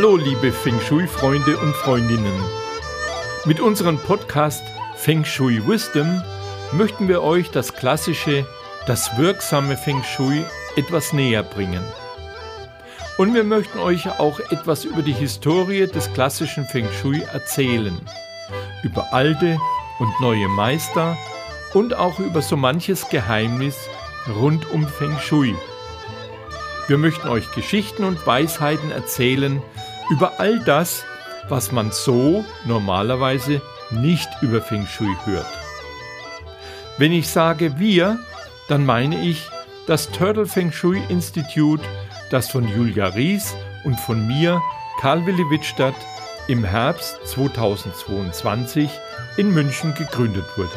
Hallo liebe Feng Shui-Freunde und Freundinnen. Mit unserem Podcast Feng Shui Wisdom möchten wir euch das klassische, das wirksame Feng Shui etwas näher bringen. Und wir möchten euch auch etwas über die Historie des klassischen Feng Shui erzählen, über alte und neue Meister und auch über so manches Geheimnis rund um Feng Shui. Wir möchten euch Geschichten und Weisheiten erzählen über all das, was man so normalerweise nicht über Feng Shui hört. Wenn ich sage wir, dann meine ich das Turtle Feng Shui Institute, das von Julia Ries und von mir, Karl Willi Wittstadt, im Herbst 2022 in München gegründet wurde.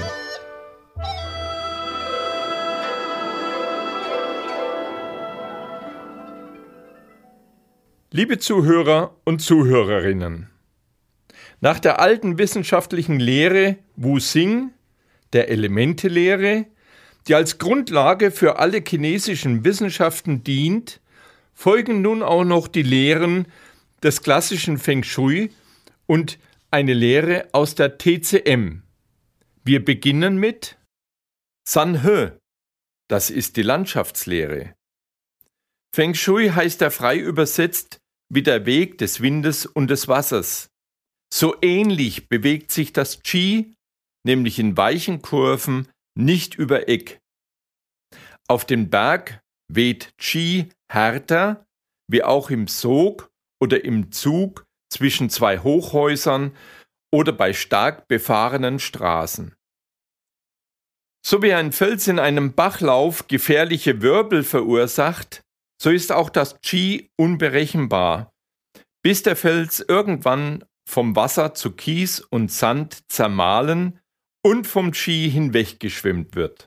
Liebe Zuhörer und Zuhörerinnen, nach der alten wissenschaftlichen Lehre Wu Xing, der Elemente-Lehre, die als Grundlage für alle chinesischen Wissenschaften dient, folgen nun auch noch die Lehren des klassischen Feng Shui und eine Lehre aus der TCM. Wir beginnen mit San He, das ist die Landschaftslehre. Feng Shui heißt ja frei übersetzt wie der Weg des Windes und des Wassers. So ähnlich bewegt sich das Qi, nämlich in weichen Kurven, nicht über Eck. Auf dem Berg weht Qi härter, wie auch im Sog oder im Zug zwischen zwei Hochhäusern oder bei stark befahrenen Straßen. So wie ein Fels in einem Bachlauf gefährliche Wirbel verursacht, so ist auch das Qi unberechenbar, bis der Fels irgendwann vom Wasser zu Kies und Sand zermahlen und vom Qi hinweggeschwemmt wird.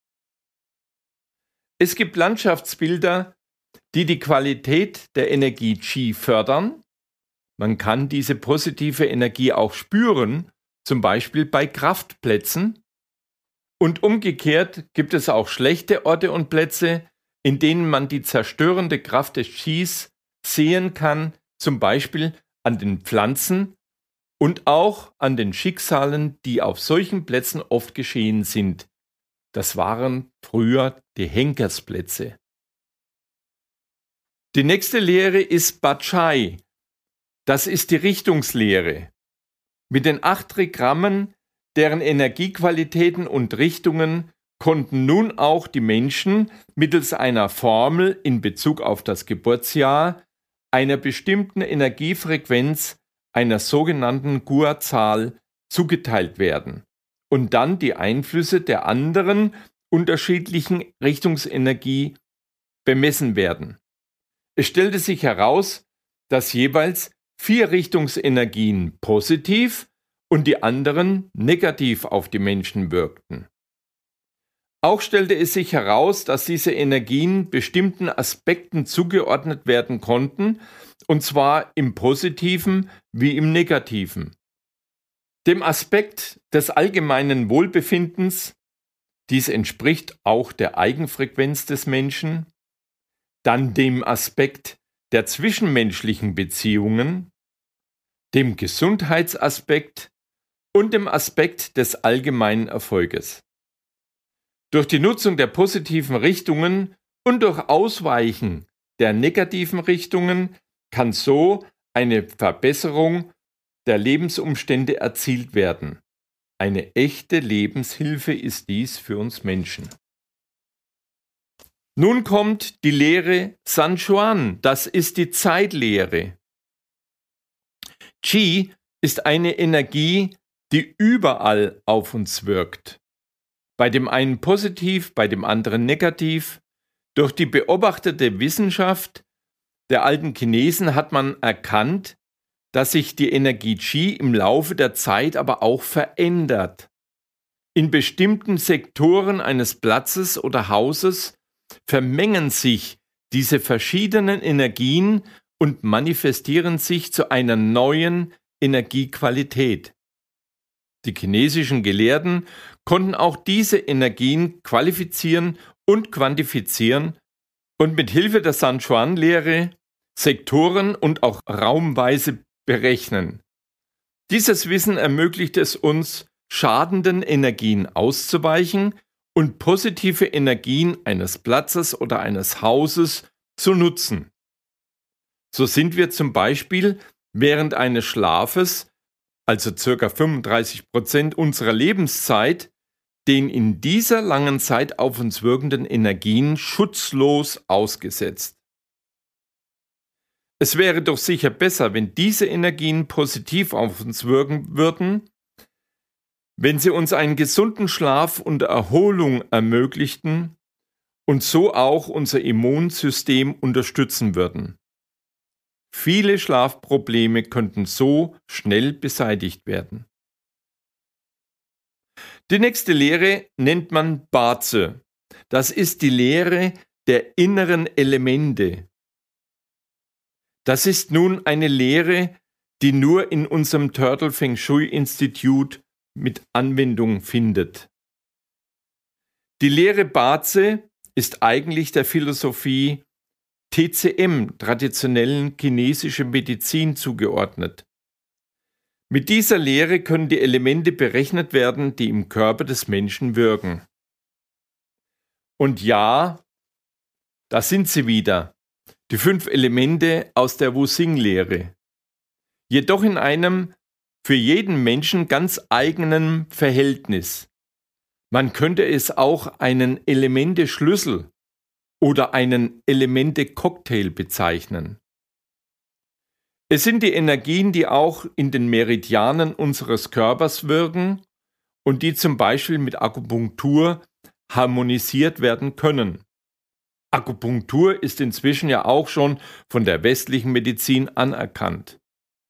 Es gibt Landschaftsbilder, die die Qualität der Energie Qi fördern. Man kann diese positive Energie auch spüren, zum Beispiel bei Kraftplätzen. Und umgekehrt gibt es auch schlechte Orte und Plätze, in denen man die zerstörende Kraft des Qis sehen kann, zum Beispiel an den Pflanzen und auch an den Schicksalen, die auf solchen Plätzen oft geschehen sind. Das waren früher die Henkersplätze. Die nächste Lehre ist Bachai. Das ist die Richtungslehre. Mit den 8 Trigrammen, deren Energiequalitäten und Richtungen konnten nun auch die Menschen mittels einer Formel in Bezug auf das Geburtsjahr einer bestimmten Energiefrequenz, einer sogenannten Gua-Zahl, zugeteilt werden und dann die Einflüsse der anderen unterschiedlichen Richtungsenergie bemessen werden. Es stellte sich heraus, dass jeweils 4 Richtungsenergien positiv und die anderen negativ auf die Menschen wirkten. Auch stellte es sich heraus, dass diese Energien bestimmten Aspekten zugeordnet werden konnten, und zwar im Positiven wie im Negativen. Dem Aspekt des allgemeinen Wohlbefindens, dies entspricht auch der Eigenfrequenz des Menschen, dann dem Aspekt der zwischenmenschlichen Beziehungen, dem Gesundheitsaspekt und dem Aspekt des allgemeinen Erfolges. Durch die Nutzung der positiven Richtungen und durch Ausweichen der negativen Richtungen kann so eine Verbesserung der Lebensumstände erzielt werden. Eine echte Lebenshilfe ist dies für uns Menschen. Nun kommt die Lehre San Chuan, das ist die Zeitlehre. Qi ist eine Energie, die überall auf uns wirkt. Bei dem einen positiv, bei dem anderen negativ. Durch die beobachtete Wissenschaft der alten Chinesen hat man erkannt, dass sich die Energie Qi im Laufe der Zeit aber auch verändert. In bestimmten Sektoren eines Platzes oder Hauses vermengen sich diese verschiedenen Energien und manifestieren sich zu einer neuen Energiequalität. Die chinesischen Gelehrten konnten auch diese Energien qualifizieren und quantifizieren und mit Hilfe der San Chuan-Lehre Sektoren und auch raumweise berechnen. Dieses Wissen ermöglicht es uns, schadenden Energien auszuweichen und positive Energien eines Platzes oder eines Hauses zu nutzen. So sind wir zum Beispiel während eines Schlafes, also ca. 35% unserer Lebenszeit, den in dieser langen Zeit auf uns wirkenden Energien schutzlos ausgesetzt. Es wäre doch sicher besser, wenn diese Energien positiv auf uns wirken würden, wenn sie uns einen gesunden Schlaf und Erholung ermöglichten und so auch unser Immunsystem unterstützen würden. Viele Schlafprobleme könnten so schnell beseitigt werden. Die nächste Lehre nennt man Bazi. Das ist die Lehre der inneren Elemente. Das ist nun eine Lehre, die nur in unserem Turtle Feng Shui Institut mit Anwendung findet. Die Lehre Bazi ist eigentlich der Philosophie TCM, traditionellen chinesische Medizin, zugeordnet. Mit dieser Lehre können die Elemente berechnet werden, die im Körper des Menschen wirken. Und ja, da sind sie wieder, die 5 Elemente aus der Wu-Xing-Lehre. Jedoch in einem für jeden Menschen ganz eigenen Verhältnis. Man könnte es auch einen Elemente-Schlüssel oder einen Elemente-Cocktail bezeichnen. Es sind die Energien, die auch in den Meridianen unseres Körpers wirken und die zum Beispiel mit Akupunktur harmonisiert werden können. Akupunktur ist inzwischen ja auch schon von der westlichen Medizin anerkannt.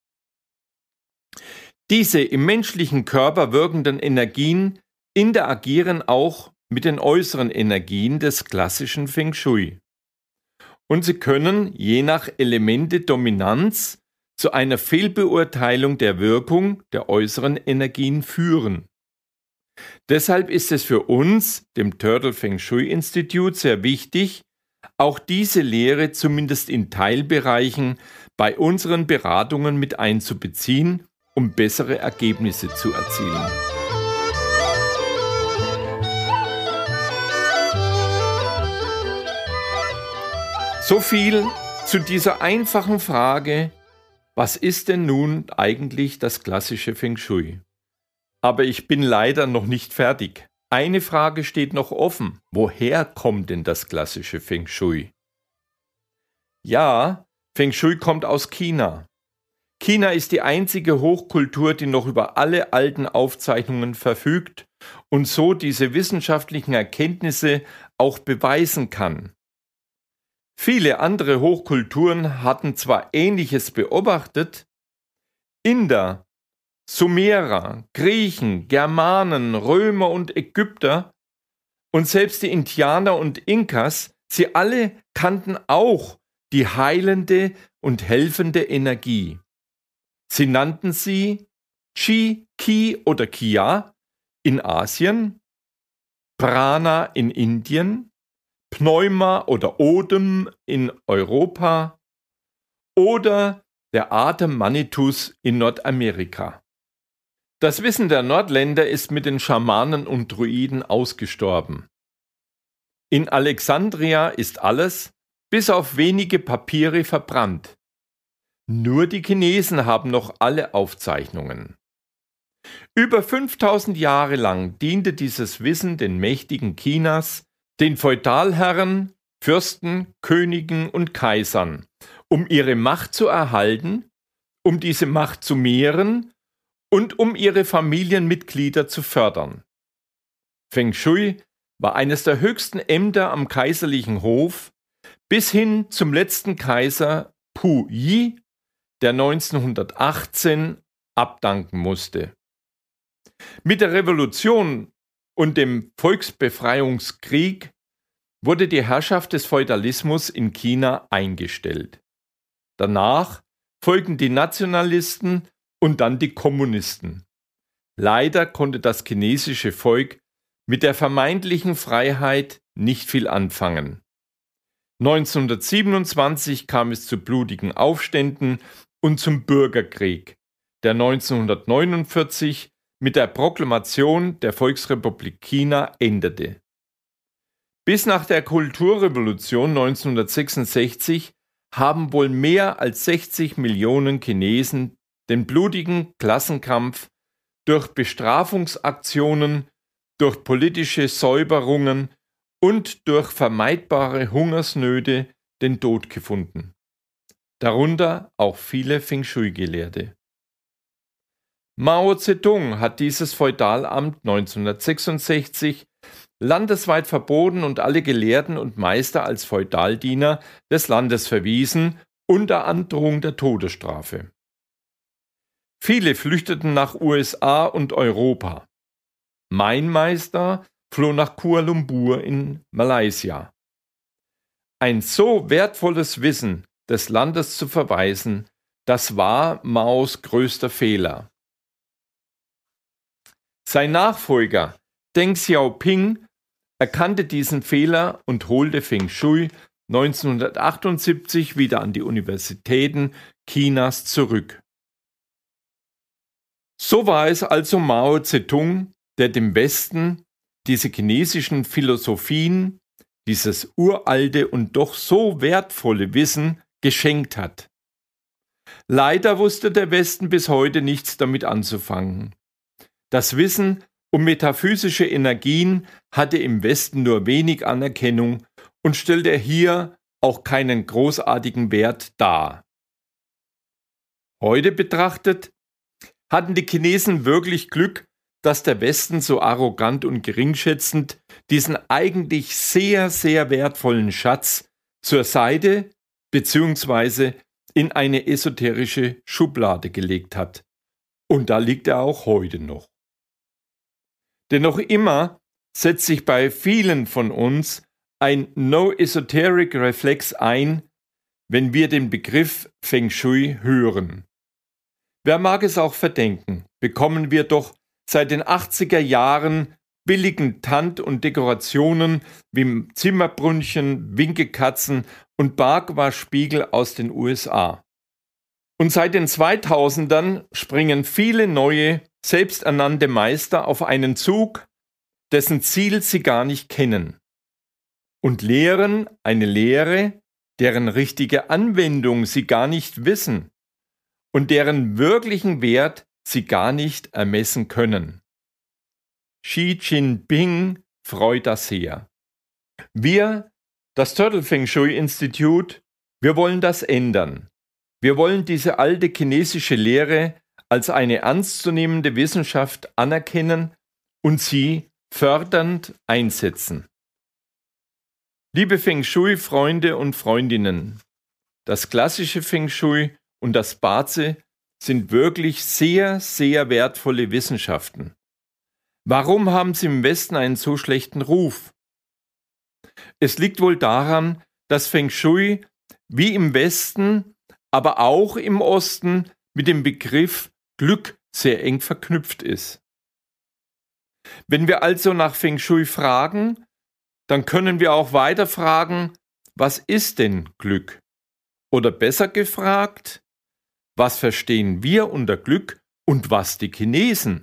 Diese im menschlichen Körper wirkenden Energien interagieren auch mit den äußeren Energien des klassischen Feng Shui. Und sie können je nach Elemente-Dominanz zu einer Fehlbeurteilung der Wirkung der äußeren Energien führen. Deshalb ist es für uns, dem Turtle Feng Shui Institut, sehr wichtig, auch diese Lehre zumindest in Teilbereichen bei unseren Beratungen mit einzubeziehen, um bessere Ergebnisse zu erzielen. So viel zu dieser einfachen Frage, was ist denn nun eigentlich das klassische Feng Shui? Aber ich bin leider noch nicht fertig. Eine Frage steht noch offen. Woher kommt denn das klassische Feng Shui? Ja, Feng Shui kommt aus China. China ist die einzige Hochkultur, die noch über alle alten Aufzeichnungen verfügt und so diese wissenschaftlichen Erkenntnisse auch beweisen kann. Viele andere Hochkulturen hatten zwar Ähnliches beobachtet, Inder, Sumerer, Griechen, Germanen, Römer und Ägypter und selbst die Indianer und Inkas, sie alle kannten auch die heilende und helfende Energie. Sie nannten sie Qi, Qi oder Qia in Asien, Prana in Indien, Pneuma oder Odem in Europa oder der Atem Manitus in Nordamerika. Das Wissen der Nordländer ist mit den Schamanen und Druiden ausgestorben. In Alexandria ist alles, bis auf wenige Papiere, verbrannt. Nur die Chinesen haben noch alle Aufzeichnungen. Über 5000 Jahre lang diente dieses Wissen den Mächtigen Chinas, den Feudalherren, Fürsten, Königen und Kaisern, um ihre Macht zu erhalten, um diese Macht zu mehren und um ihre Familienmitglieder zu fördern. Feng Shui war eines der höchsten Ämter am kaiserlichen Hof, bis hin zum letzten Kaiser Pu Yi, der 1918 abdanken musste. Mit der Revolution und dem Volksbefreiungskrieg wurde die Herrschaft des Feudalismus in China eingestellt. Danach folgten die Nationalisten und dann die Kommunisten. Leider konnte das chinesische Volk mit der vermeintlichen Freiheit nicht viel anfangen. 1927 kam es zu blutigen Aufständen und zum Bürgerkrieg, der 1949 mit der Proklamation der Volksrepublik China endete. Bis nach der Kulturrevolution 1966 haben wohl mehr als 60 Millionen Chinesen den blutigen Klassenkampf durch Bestrafungsaktionen, durch politische Säuberungen und durch vermeidbare Hungersnöte den Tod gefunden. Darunter auch viele Feng Shui-Gelehrte. Mao Zedong hat dieses Feudalamt 1966 landesweit verboten und alle Gelehrten und Meister als Feudaldiener des Landes verwiesen, unter Androhung der Todesstrafe. Viele flüchteten nach USA und Europa. Mein Meister floh nach Kuala Lumpur in Malaysia. Ein so wertvolles Wissen des Landes zu verweisen, das war Maos größter Fehler. Sein Nachfolger Deng Xiaoping erkannte diesen Fehler und holte Feng Shui 1978 wieder an die Universitäten Chinas zurück. So war es also Mao Zedong, der dem Westen diese chinesischen Philosophien, dieses uralte und doch so wertvolle Wissen geschenkt hat. Leider wusste der Westen bis heute nichts damit anzufangen. Das Wissen um metaphysische Energien hatte im Westen nur wenig Anerkennung und stellte hier auch keinen großartigen Wert dar. Heute betrachtet, hatten die Chinesen wirklich Glück, dass der Westen so arrogant und geringschätzend diesen eigentlich sehr, sehr wertvollen Schatz zur Seite bzw. in eine esoterische Schublade gelegt hat. Und da liegt er auch heute noch. Denn noch immer setzt sich bei vielen von uns ein No-Esoteric-Reflex ein, wenn wir den Begriff Feng Shui hören. Wer mag es auch verdenken, bekommen wir doch seit den 80er Jahren billigen Tand- und Dekorationen wie Zimmerbrünnchen, Winkekatzen und Bagua-Spiegel aus den USA. Und seit den 2000ern springen viele neue, selbsternannte Meister auf einen Zug, dessen Ziel sie gar nicht kennen, und lehren eine Lehre, deren richtige Anwendung sie gar nicht wissen und deren wirklichen Wert sie gar nicht ermessen können. Xi Jinping freut das sehr. Wir, das Turtle Feng Shui Institute, wir wollen das ändern. Wir wollen diese alte chinesische Lehre als eine ernstzunehmende Wissenschaft anerkennen und sie fördernd einsetzen. Liebe Feng Shui-Freunde und Freundinnen, das klassische Feng Shui und das Bazi sind wirklich sehr, sehr wertvolle Wissenschaften. Warum haben sie im Westen einen so schlechten Ruf? Es liegt wohl daran, dass Feng Shui wie im Westen, aber auch im Osten mit dem Begriff Glück sehr eng verknüpft ist. Wenn wir also nach Feng Shui fragen, dann können wir auch weiter fragen, was ist denn Glück? Oder besser gefragt, was verstehen wir unter Glück und was die Chinesen?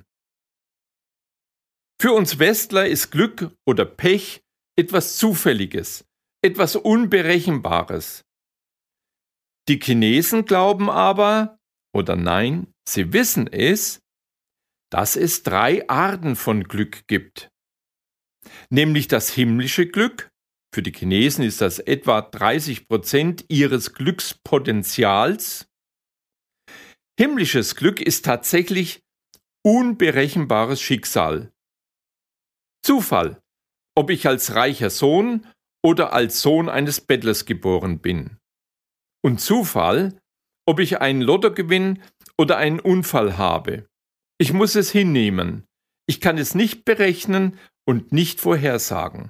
Für uns Westler ist Glück oder Pech etwas Zufälliges, etwas Unberechenbares. Die Chinesen glauben aber, oder nein, sie wissen es, dass es 3 Arten von Glück gibt. Nämlich das himmlische Glück, für die Chinesen ist das etwa 30% ihres Glückspotenzials. Himmlisches Glück ist tatsächlich unberechenbares Schicksal. Zufall, ob ich als reicher Sohn oder als Sohn eines Bettlers geboren bin. Und Zufall, ob ich einen Lottogewinn oder einen Unfall habe. Ich muss es hinnehmen. Ich kann es nicht berechnen und nicht vorhersagen.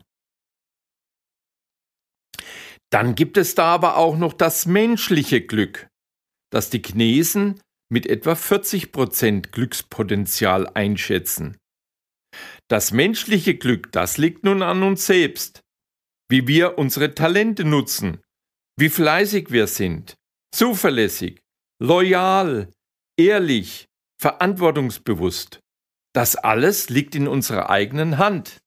Dann gibt es da aber auch noch das menschliche Glück, das die Chinesen mit etwa 40% Glückspotenzial einschätzen. Das menschliche Glück, das liegt nun an uns selbst. wie wir unsere Talente nutzen, wie fleißig wir sind, zuverlässig, loyal, ehrlich, verantwortungsbewusst. Das alles liegt in unserer eigenen Hand.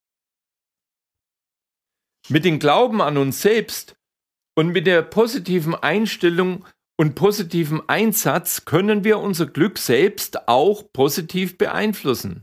Mit dem Glauben an uns selbst und mit der positiven Einstellung und positiven Einsatz können wir unser Glück selbst auch positiv beeinflussen.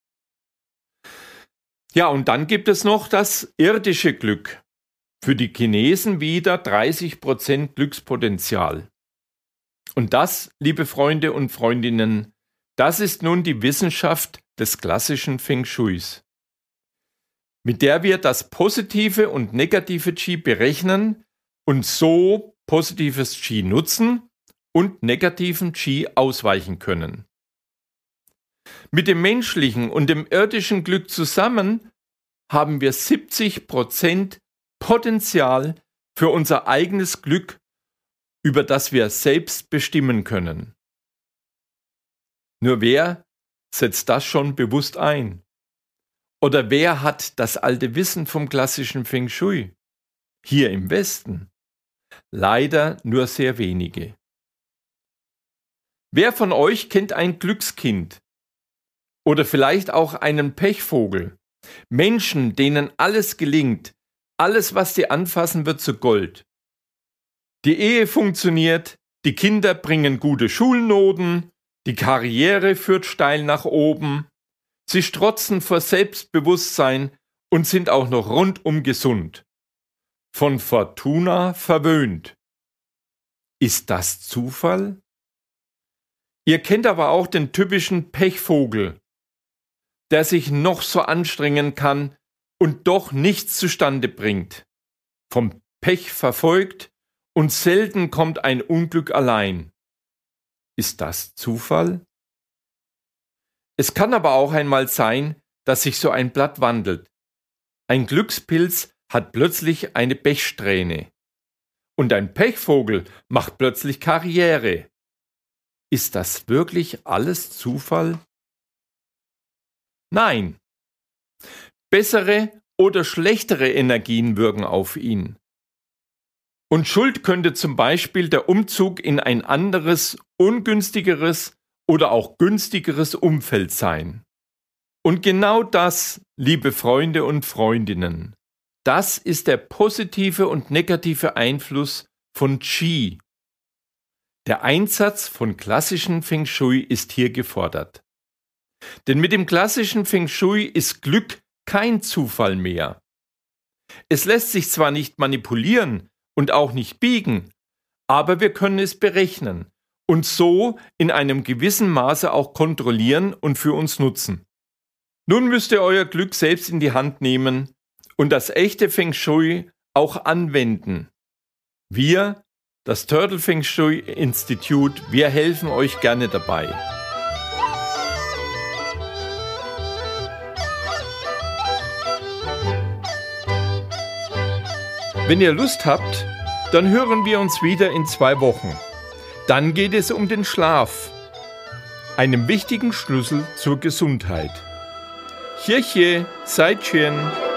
Ja, und dann gibt es noch das irdische Glück. Für die Chinesen wieder 30% Glückspotenzial. Und das, liebe Freunde und Freundinnen, das ist nun die Wissenschaft des klassischen Feng Shuis, mit der wir das positive und negative Qi berechnen und so positives Qi nutzen und negativen Qi ausweichen können. Mit dem menschlichen und dem irdischen Glück zusammen haben wir 70% Potenzial für unser eigenes Glück, über das wir selbst bestimmen können. Nur wer setzt das schon bewusst ein? Oder wer hat das alte Wissen vom klassischen Feng Shui? Hier im Westen? Leider nur sehr wenige. Wer von euch kennt ein Glückskind? Oder vielleicht auch einen Pechvogel? Menschen, denen alles gelingt, alles, was sie anfassen, wird zu Gold. Die Ehe funktioniert, die Kinder bringen gute Schulnoten, die Karriere führt steil nach oben, sie strotzen vor Selbstbewusstsein und sind auch noch rundum gesund. Von Fortuna verwöhnt. Ist das Zufall? Ihr kennt aber auch den typischen Pechvogel, der sich noch so anstrengen kann und doch nichts zustande bringt. Vom Pech verfolgt und selten kommt ein Unglück allein. Ist das Zufall? Es kann aber auch einmal sein, dass sich so ein Blatt wandelt. Ein Glückspilz hat plötzlich eine Pechsträhne. Und ein Pechvogel macht plötzlich Karriere. Ist das wirklich alles Zufall? Nein. Bessere oder schlechtere Energien wirken auf ihn. Und Schuld könnte zum Beispiel der Umzug in ein anderes, ungünstigeres oder auch günstigeres Umfeld sein. Und genau das, liebe Freunde und Freundinnen, das ist der positive und negative Einfluss von Qi. Der Einsatz von klassischen Feng Shui ist hier gefordert. Denn mit dem klassischen Feng Shui ist Glück kein Zufall mehr. Es lässt sich zwar nicht manipulieren und auch nicht biegen, aber wir können es berechnen und so in einem gewissen Maße auch kontrollieren und für uns nutzen. Nun müsst ihr euer Glück selbst in die Hand nehmen und das echte Feng Shui auch anwenden. Wir, das Turtle Feng Shui Institute, wir helfen euch gerne dabei. Wenn ihr Lust habt, dann hören wir uns wieder in 2 Wochen. Dann geht es um den Schlaf, einem wichtigen Schlüssel zur Gesundheit. Xie xie, Sai Qian.